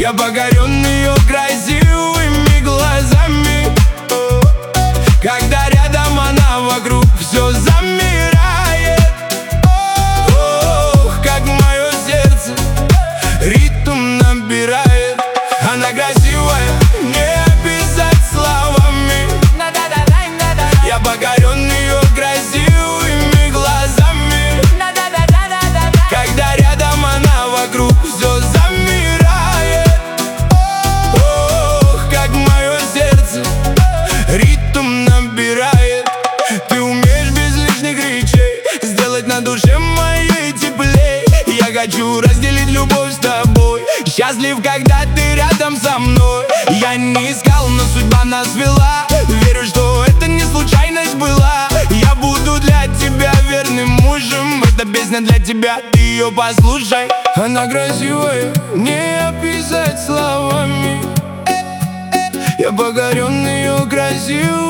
Я покорен ее красивыми глазами. Когда рядом она, вокруг все замирает. Ох, как мое сердце ритм набирает. Она красивая, не описать словами. Я покорен ее красивыми глазами. Когда рядом она, вокруг все замирает. Ох, как мое сердце ритм набирает. Ты умеешь без лишних речей сделать на душе моей теплей. Я хочу разделить любовь с тобой. Счастлив, когда ты рядом со мной. Я не искал, но судьба нас свела. Верю, что это не случайность была. Я буду для тебя верным мужем. Эта песня для тебя, ты ее послушай. Она красивая, не описать словами. Я покорен ее красивой